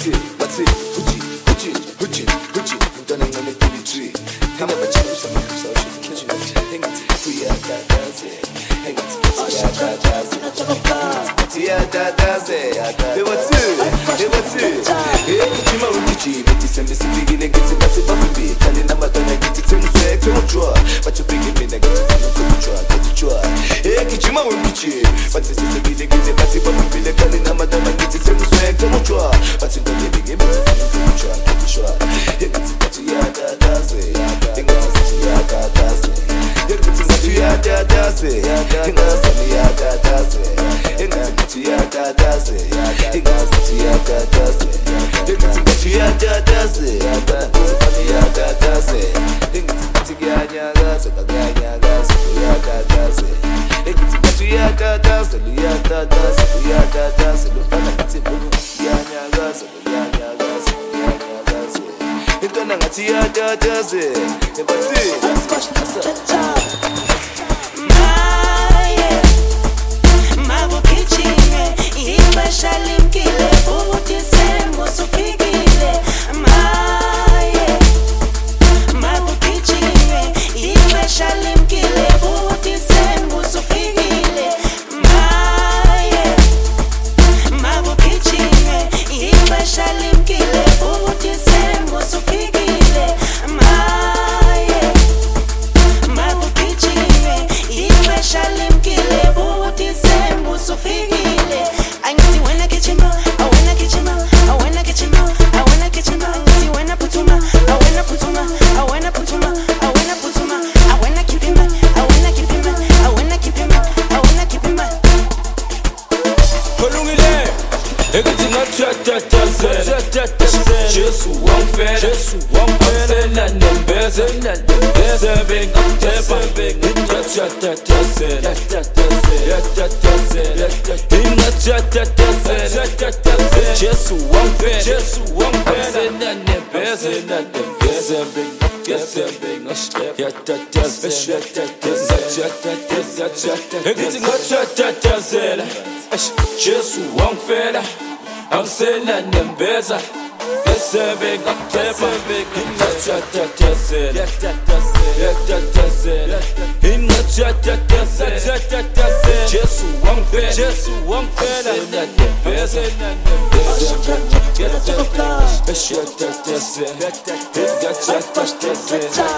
bathi huji umntwana ngane poetry engabachisa amaphutha awusho engathi uyadadaze engathi uyadadaze ebathi ejima ugijima December sifikile ngithi bathi bambi kale namadonna ngithi thengiswe utshwa bathi bringe mina ngithi utshwa ejima ugijima bathi sifikile ngithi bathi bambi kale namadonna ngithi thengiswe utshwa bathi ndonye ngithi utshwa engathi bathi uyadadaze engathi uyadadaze engathi uyadadaze engathi uyadadaze engathi uyadadaze engathi uyadadaze engathi uyadadaze uyadadaze engathi kuyanyakaza kuyanyakaza uyadadaze engathi uyadadaze uyadadaze uyadadaze lofana ngathi uyanyakaza uyanyakaza uyanyakaza intwana ngathi uyadadaze ebathi Jesus won't fail, and the best, serving up Jesus won't fail, and the best, I'm saying that them better. Yes, big up there, big in the chat. Jesus won't fail. That the best.